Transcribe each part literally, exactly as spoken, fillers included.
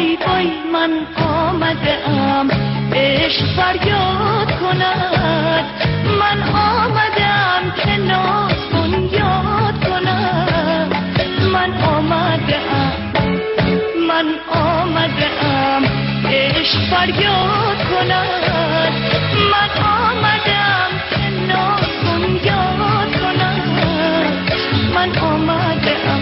وای وای من آمدم عشق فریاد کند، من آمدم که ناز بنیاد کند، من آمدم من آمدم عشق فریاد کند، من آمدم که ناز بنیاد کند، من آمدم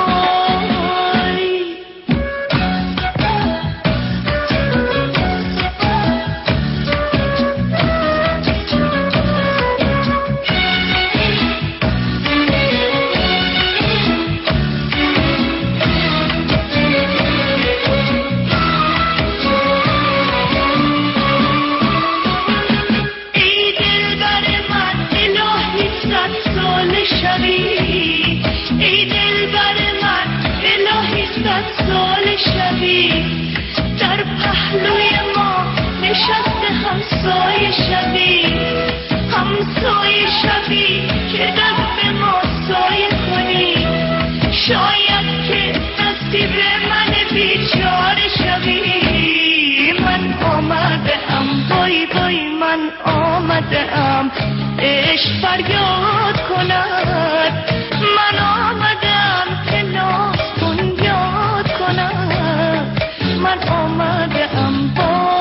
در پهلوی ما نشسته همسایه شوی، همسایه شوی که دست ما سایه کنی، شاید که نصیب من بیچاره شوی. من آمدم وای وای من آمدم عشق فریاد کند، من آمدم که ناز بنیاد کند، من آمدم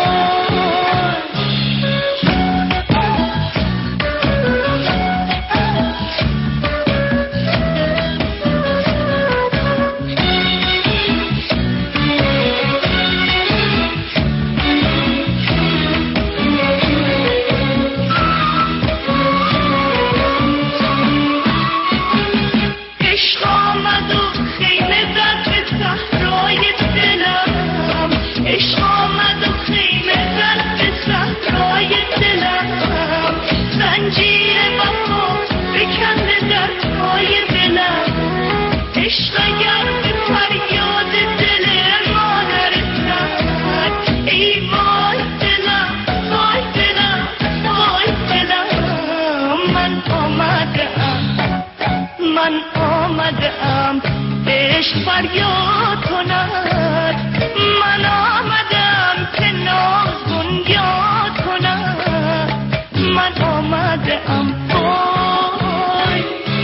عشق فریاد کند، من آمدم که ناز بنیاد کند، من آمدم وای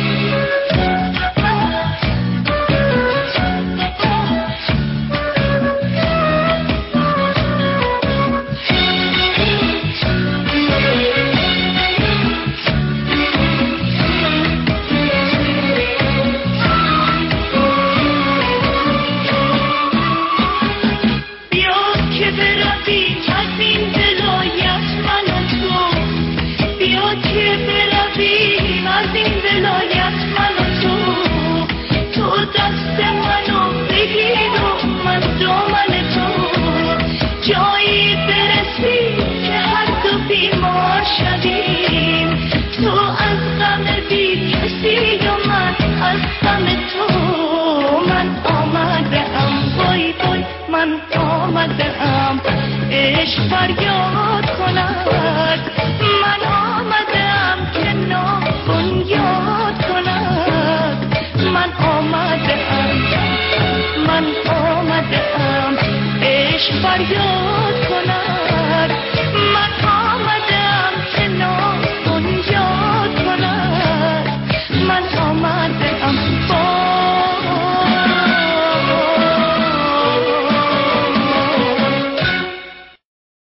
عشق فریاد کند، من آمدم که ناز بنیاد کند، من آمدم من آمدم عشق فریاد